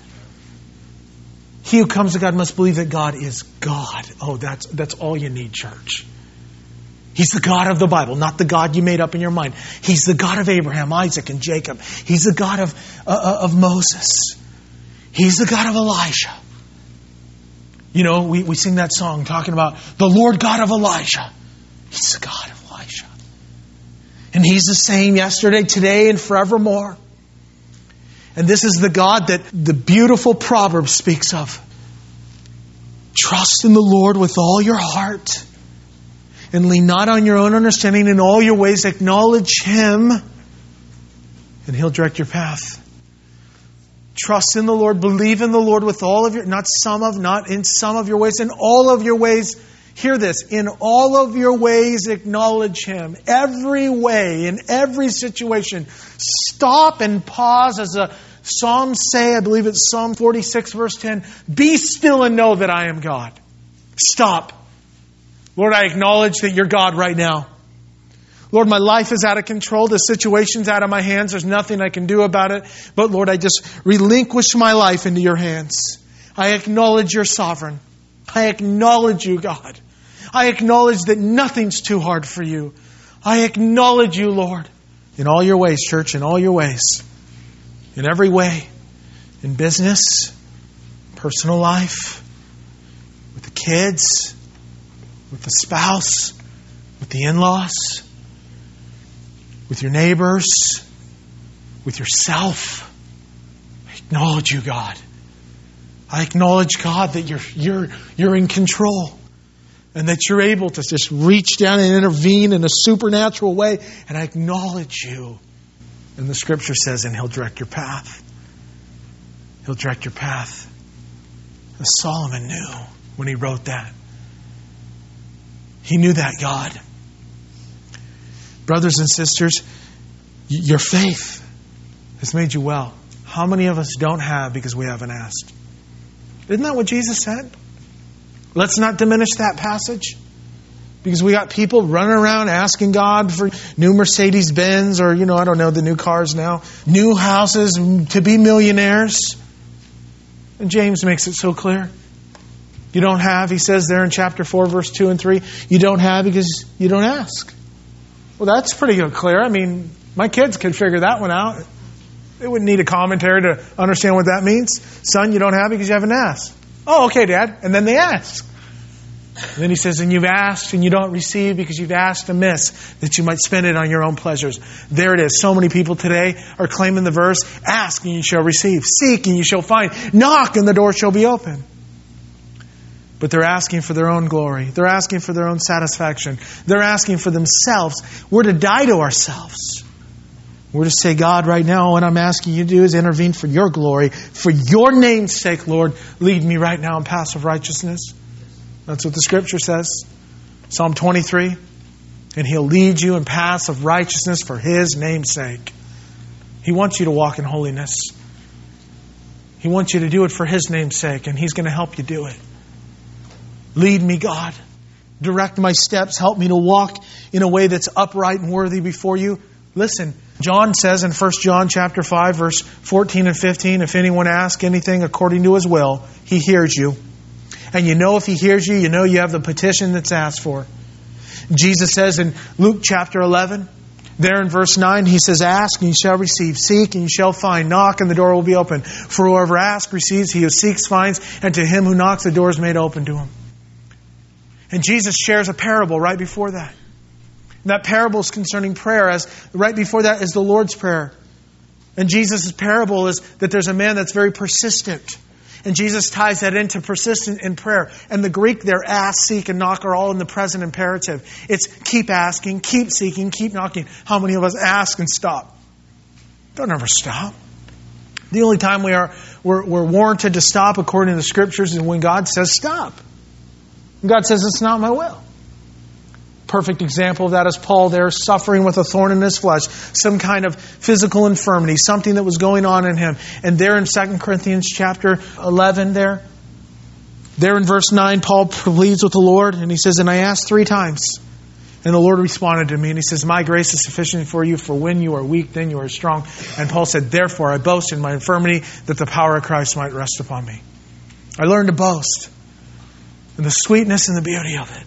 He who comes to God must believe that God is God. Oh, that's, that's all you need, church. He's the God of the Bible, not the God you made up in your mind. He's the God of Abraham, Isaac, and Jacob. He's the God of, uh, of Moses. He's the God of Elijah. You know, we, we sing that song talking about the Lord God of Elijah. He's the God of Elijah. And He's the same yesterday, today, and forevermore. And this is the God that the beautiful proverb speaks of. Trust in the Lord with all your heart, and lean not on your own understanding. In all your ways acknowledge Him, and He'll direct your path. Trust in the Lord. Believe in the Lord with all of your, not some of, not in some of your ways, in all of your ways. Hear this. In all of your ways acknowledge Him. Every way, in every situation. Stop and pause, as the Psalms say, I believe it's Psalm forty-six verse ten. Be still and know that I am God. Stop. Lord, I acknowledge that You're God right now. Lord, my life is out of control. The situation's out of my hands. There's nothing I can do about it. But Lord, I just relinquish my life into Your hands. I acknowledge You're sovereign. I acknowledge You, God. I acknowledge that nothing's too hard for You. I acknowledge You, Lord. In all Your ways, church, in all Your ways. In every way. In business, personal life, with the kids, with the spouse, with the in-laws, with your neighbors, with yourself. I acknowledge You, God. I acknowledge, God, that you're, you're, you're in control. And that You're able to just reach down and intervene in a supernatural way. And I acknowledge You. And the scripture says, and He'll direct your path. He'll direct your path. As Solomon knew when he wrote that. He knew that God. Brothers and sisters, your faith has made you well. How many of us don't have because we haven't asked? Isn't that what Jesus said? Let's not diminish that passage. Because we got people running around asking God for new Mercedes Benz or, you know, I don't know, the new cars now. New houses to be millionaires. And James makes it so clear. You don't have, he says there in chapter four, verse two and three, you don't have because you don't ask. Well, that's pretty clear. I mean, my kids could figure that one out. They wouldn't need a commentary to understand what that means. Son, you don't have because you haven't asked. Oh, okay, Dad. And then they ask. And then he says, and you've asked and you don't receive because you've asked amiss that you might spend it on your own pleasures. There it is. So many people today are claiming the verse, ask and you shall receive. Seek and you shall find. Knock and the door shall be open. But they're asking for their own glory. They're asking for their own satisfaction. They're asking for themselves. We're to die to ourselves. We're to say, God, right now, what I'm asking you to do is intervene for your glory. For your name's sake, Lord, lead me right now in paths of righteousness. That's what the scripture says. Psalm twenty-three. And He'll lead you in paths of righteousness for His name's sake. He wants you to walk in holiness. He wants you to do it for His name's sake, and He's going to help you do it. Lead me, God. Direct my steps. Help me to walk in a way that's upright and worthy before you. Listen, John says in First John chapter five, verse fourteen and fifteen, if anyone asks anything according to His will, He hears you. And you know if He hears you, you know you have the petition that's asked for. Jesus says in Luke chapter eleven, there in verse nine, He says, ask and you shall receive. Seek and you shall find. Knock and the door will be open. For whoever asks receives. He who seeks finds. And to him who knocks, the door is made open to him. And Jesus shares a parable right before that. And that parable is concerning prayer. As right before that is the Lord's Prayer. And Jesus' parable is that there's a man that's very persistent. And Jesus ties that into persistent in prayer. And the Greek there, ask, seek, and knock are all in the present imperative. It's keep asking, keep seeking, keep knocking. How many of us ask and stop? Don't ever stop. The only time we are we're, we're warranted to stop according to the Scriptures is when God says stop. And God says it's not my will. Perfect example of that is Paul there suffering with a thorn in his flesh, some kind of physical infirmity, something that was going on in him. And there in Second Corinthians chapter eleven there, there in verse nine, Paul pleads with the Lord and he says, and I asked three times. And the Lord responded to me and He says, my grace is sufficient for you, for when you are weak, then you are strong. And Paul said, therefore I boast in my infirmity that the power of Christ might rest upon me. I learned to boast in the sweetness and the beauty of it.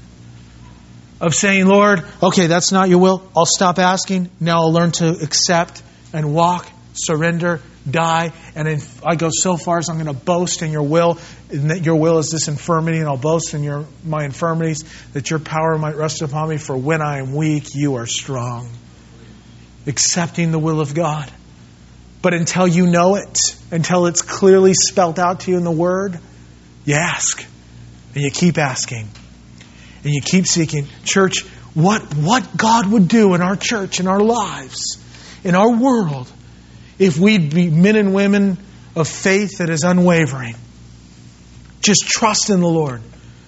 Of saying, Lord, okay, that's not your will. I'll stop asking. Now I'll learn to accept and walk, surrender, die. And if I go so far as I'm going to boast in your will, and that your will is this infirmity, and I'll boast in your my infirmities, that your power might rest upon me. For when I am weak, you are strong. Accepting the will of God. But until you know it, until it's clearly spelt out to you in the Word, you ask. And you keep asking. And you keep seeking. Church, what, what God would do in our church, in our lives, in our world, if we'd be men and women of faith that is unwavering. Just trust in the Lord.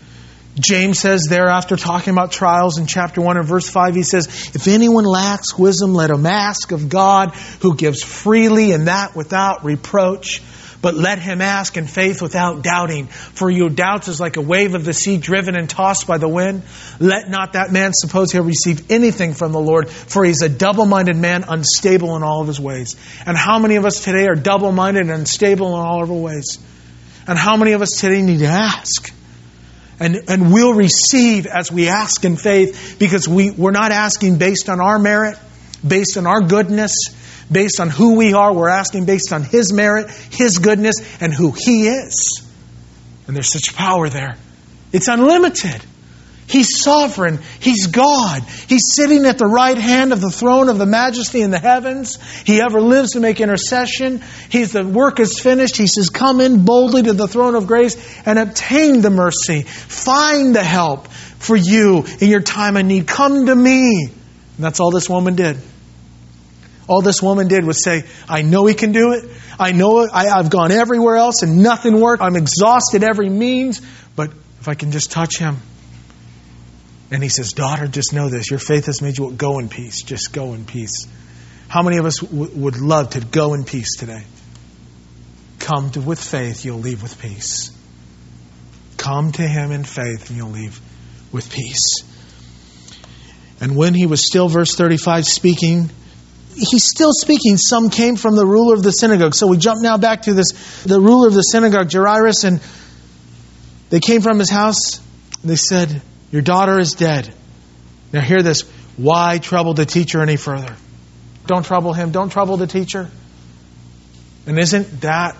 James says there, after talking about trials in chapter one and verse five, he says, if anyone lacks wisdom, let him ask of God, who gives freely and that without reproach. But let him ask in faith without doubting. For your doubts is like a wave of the sea driven and tossed by the wind. Let not that man suppose he'll receive anything from the Lord, for he's a double-minded man, unstable in all of his ways. And how many of us today are double-minded and unstable in all of our ways? And how many of us today need to ask? And, and we'll receive as we ask in faith, because we, we're not asking based on our merit, based on our goodness, based on who we are. We're asking based on His merit, His goodness, and who He is. And there's such power there. It's unlimited. He's sovereign. He's God. He's sitting at the right hand of the throne of the majesty in the heavens. He ever lives to make intercession. He's the work is finished. He says, come in boldly to the throne of grace and obtain the mercy. Find the help for you in your time of need. Come to me. And that's all this woman did. All this woman did was say, I know He can do it. I know it. I, I've gone everywhere else and nothing worked. I'm exhausted every means. But if I can just touch Him. And He says, daughter, just know this. Your faith has made you go in peace. Just go in peace. How many of us w- would love to go in peace today? Come to, with faith, you'll leave with peace. Come to Him in faith and you'll leave with peace. And when He was still, verse thirty-five, speaking, He's still speaking. Some came from the ruler of the synagogue. So we jump now back to this, the ruler of the synagogue, Jairus, and they came from his house. And they said, your daughter is dead. Now hear this. Why trouble the teacher any further? Don't trouble him. Don't trouble the teacher. And isn't that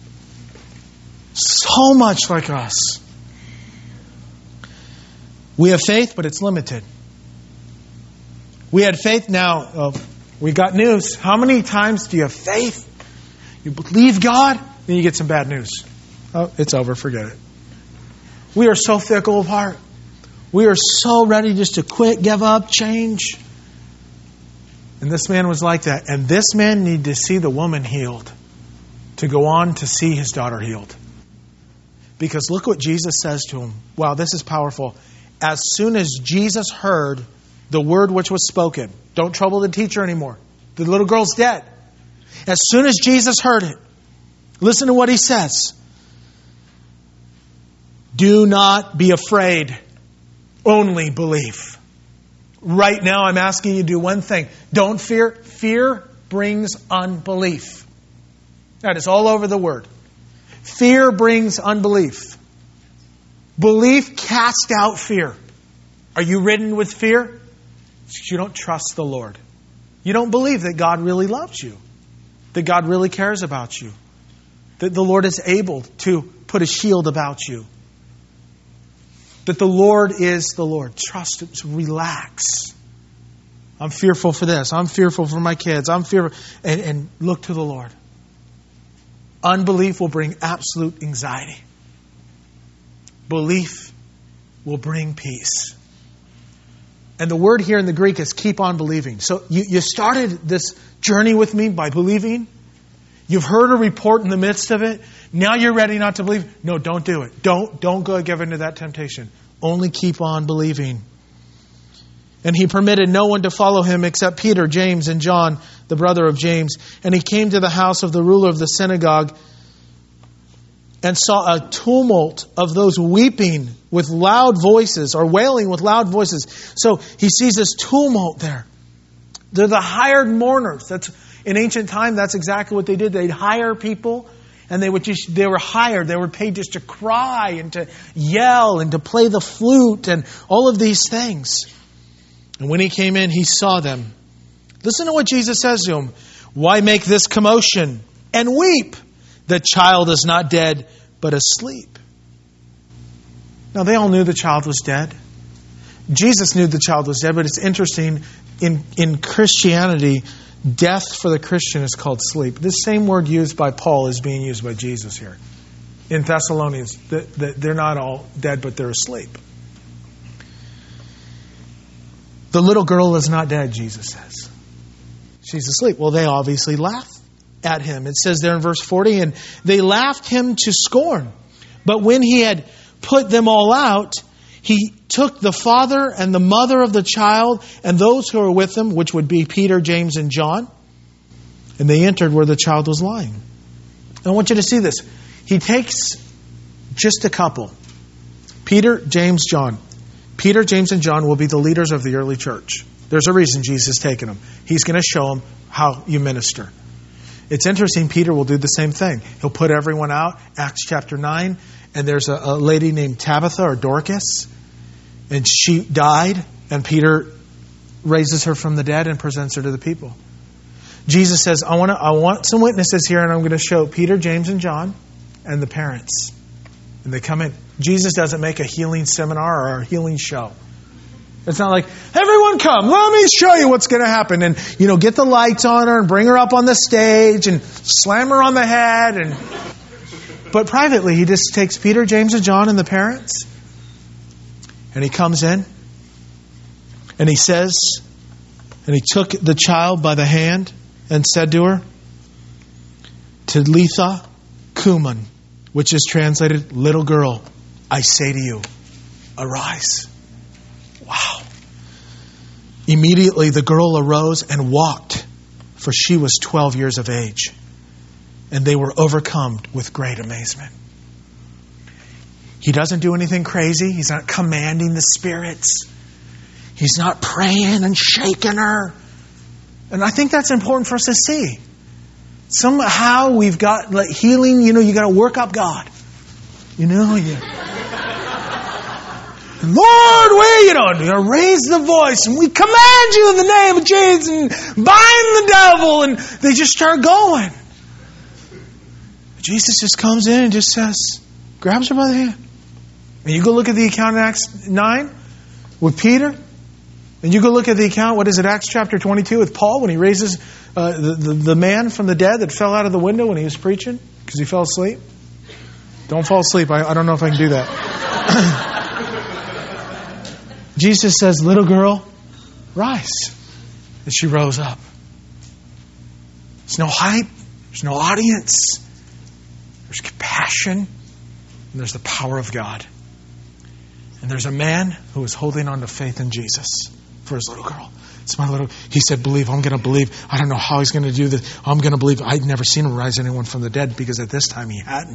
so much like us? We have faith, but it's limited. We had faith, now uh, we got news. How many times do you have faith? You believe God, then you get some bad news. Oh, it's over, forget it. We are so fickle of heart. We are so ready just to quit, give up, change. And this man was like that. And this man needed to see the woman healed to go on to see his daughter healed. Because look what Jesus says to him. Wow, this is powerful. As soon as Jesus heard the word which was spoken, don't trouble the teacher anymore. The little girl's dead. As soon as Jesus heard it, listen to what He says. Do not be afraid. Only believe. Right now I'm asking you to do one thing. Don't fear. Fear brings unbelief. That is all over the Word. Fear brings unbelief. Belief casts out fear. Are you ridden with fear? Because you don't trust the Lord. You don't believe that God really loves you. That God really cares about you. That the Lord is able to put a shield about you. That the Lord is the Lord. Trust Him. Relax. I'm fearful for this. I'm fearful for my kids. I'm fearful. And, and look to the Lord. Unbelief will bring absolute anxiety. Belief will bring peace. And the word here in the Greek is keep on believing. So you, you started this journey with me by believing. You've heard a report in the midst of it. Now you're ready not to believe. No, don't do it. Don't, don't go give into that temptation. Only keep on believing. And He permitted no one to follow Him except Peter, James, and John, the brother of James. And He came to the house of the ruler of the synagogue and saw a tumult of those weeping with loud voices or wailing with loud voices. So He sees this tumult there. They're the hired mourners. That's in ancient time, that's exactly what they did. They'd hire people and they would just, they were hired. They were paid just to cry and to yell and to play the flute and all of these things. And when He came in, He saw them. Listen to what Jesus says to him. Why make this commotion and weep? The child is not dead, but asleep. Now, they all knew the child was dead. Jesus knew the child was dead, but it's interesting. In, in Christianity, death for the Christian is called sleep. This same word used by Paul is being used by Jesus here. In Thessalonians, the, the, they're not all dead, but they're asleep. The little girl is not dead, Jesus says. She's asleep. Well, they obviously laugh at Him. It says there in verse forty, and they laughed Him to scorn. But when He had put them all out, He took the father and the mother of the child and those who were with Him, which would be Peter, James, and John, and they entered where the child was lying. I want you to see this. He takes just a couple. Peter, James, John. Peter, James, and John will be the leaders of the early church. There's a reason Jesus is taking them. He's going to show them how you minister. It's interesting, Peter will do the same thing. He'll put everyone out. Acts chapter nine. And there's a, a lady named Tabitha or Dorcas. And she died. And Peter raises her from the dead and presents her to the people. Jesus says, I want to, I want some witnesses here. And I'm going to show Peter, James, and John and the parents. And they come in. Jesus doesn't make a healing seminar or a healing show. It's not like, everyone come, let me show you what's going to happen. And, you know, get the lights on her and bring her up on the stage and slam her on the head. And But privately, He just takes Peter, James, and John and the parents. And He comes in. And He says, and He took the child by the hand. and said to her, Talitha Kuman, which is translated, little girl, I say to you, arise. Wow. Immediately the girl arose and walked, for she was twelve years of age. And they were overcome with great amazement. He doesn't do anything crazy. He's not commanding the spirits. He's not praying and shaking her. And I think that's important for us to see. Somehow we've got like healing, you know, you got to work up God. You know, you... Lord, we, you know, you know, raise the voice and we command you in the name of Jesus and bind the devil. And they just start going. Jesus just comes in and just says, grabs her by the hand. And you go look at the account in Acts nine with Peter. And you go look at the account, what is it, Acts chapter twenty-two with Paul when he raises uh, the, the, the man from the dead that fell out of the window when he was preaching because he fell asleep. Don't fall asleep. I, I don't know if I can do that. Jesus says, little girl, rise. And she rose up. There's no hype. There's no audience. There's compassion. And there's the power of God. And there's a man who is holding on to faith in Jesus for his little girl. It's my little... He said, believe. I'm going to believe. I don't know how he's going to do this. I'm going to believe. I'd never seen him rise anyone from the dead because at this time he hadn't.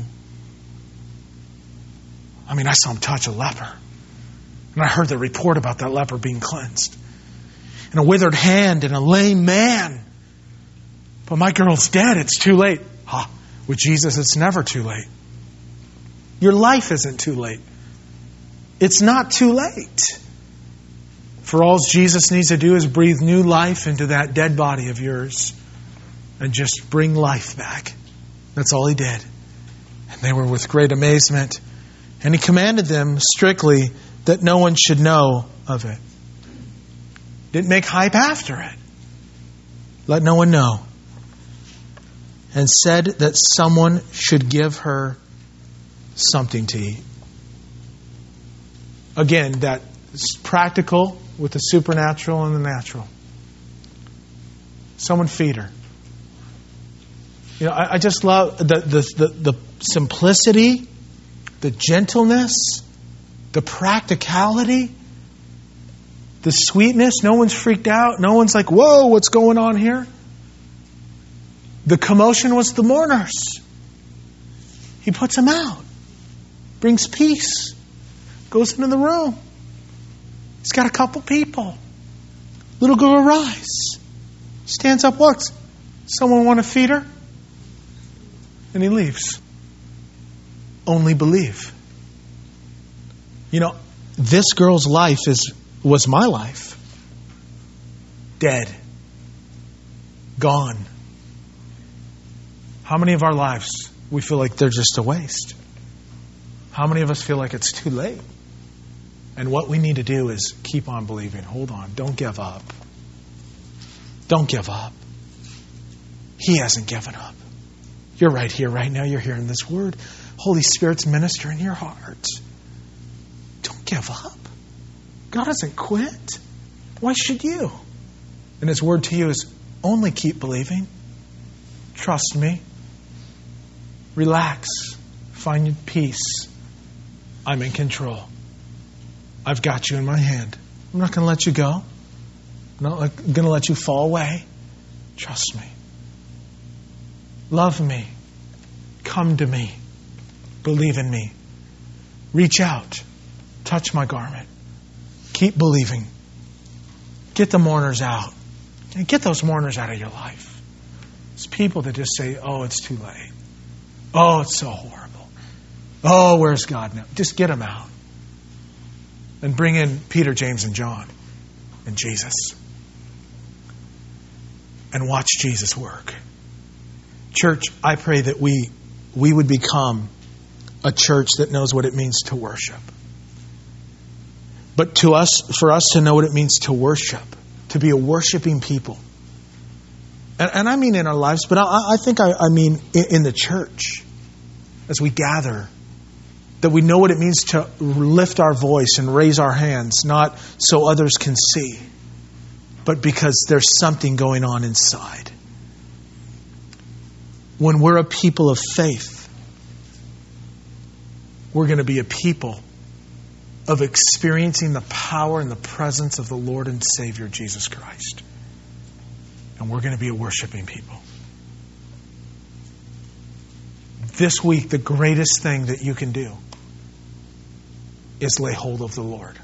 I mean, I saw him touch a leper. And I heard the report about that leper being cleansed. And a withered hand and a lame man. But my girl's dead. It's too late. Ah, with Jesus, it's never too late. Your life isn't too late. It's not too late. For all Jesus needs to do is breathe new life into that dead body of yours and just bring life back. That's all he did. And they were with great amazement. And he commanded them strictly that no one should know of it. Didn't make hype after it. Let no one know. And said that someone should give her something to eat. Again, that is practical with the supernatural and the natural. Someone feed her. You know, I, I just love the, the, the, the simplicity, the gentleness, the practicality, the sweetness. No one's freaked out. No one's like, whoa, what's going on here? The commotion was the mourners. He puts them out. Brings peace. Goes into the room. He's got a couple people. Little girl rise. Stands up, walks. Someone want to feed her? And he leaves. Only believe. You know, this girl's life is was my life. Dead. Gone. How many of our lives we feel like they're just a waste? How many of us feel like it's too late? And what we need to do is keep on believing. Hold on. Don't give up. Don't give up. He hasn't given up. You're right here, right now. You're hearing this word. Holy Spirit's ministering in your heart. Don't give up. God hasn't quit. Why should you? And His word to you is only keep believing. Trust me. Relax. Find peace. I'm in control. I've got you in my hand. I'm not going to let you go. I'm not going to let you fall away. Trust me. Love me. Come to me. Believe in me. Reach out. Touch my garment. Keep believing. Get the mourners out. And get those mourners out of your life. It's people that just say, oh, it's too late. Oh, it's so horrible. Oh, where's God now? Just get them out. And bring in Peter, James, and John and Jesus. And watch Jesus work. Church, I pray that we we would become a church that knows what it means to worship. But to us, for us to know what it means to worship, to be a worshiping people. And, and I mean in our lives, but I, I think I, I mean in, in the church. As we gather, that we know what it means to lift our voice and raise our hands, not so others can see, but because there's something going on inside. when we're a people of faith, we're going to be a people of experiencing the power and the presence of the Lord and Savior Jesus Christ. And we're going to be a worshiping people. This week, the greatest thing that you can do is lay hold of the Lord.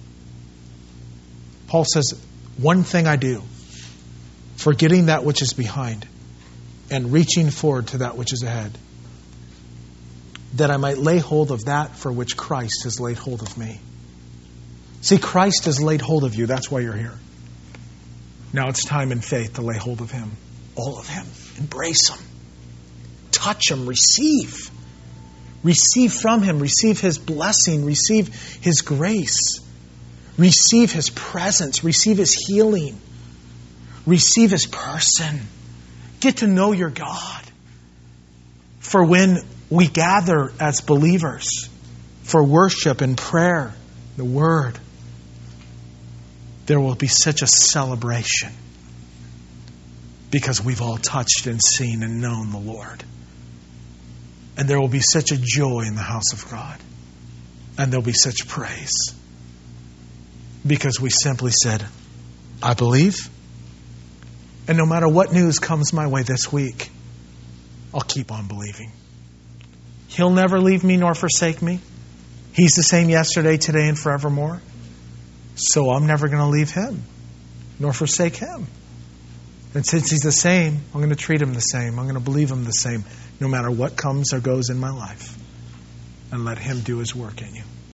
Paul says, one thing I do, forgetting that which is behind and reaching forward to that which is ahead, that I might lay hold of that for which Christ has laid hold of me. See, Christ has laid hold of you. That's why you're here. Now it's time in faith to lay hold of Him. All of Him. Embrace Him. Touch Him. Receive. Receive from Him. Receive His blessing. Receive His grace. Receive His presence. Receive His healing. Receive His person. Get to know your God. For when we gather as believers for worship and prayer, the Word, there will be such a celebration because we've all touched and seen and known the Lord. And there will be such a joy in the house of God. And there'll be such praise because we simply said, I believe. And no matter what news comes my way this week, I'll keep on believing. He'll never leave me nor forsake me. He's the same yesterday, today, and forevermore. So I'm never going to leave Him nor forsake Him. And since He's the same, I'm going to treat Him the same. I'm going to believe Him the same, no matter what comes or goes in my life. And let Him do His work in you.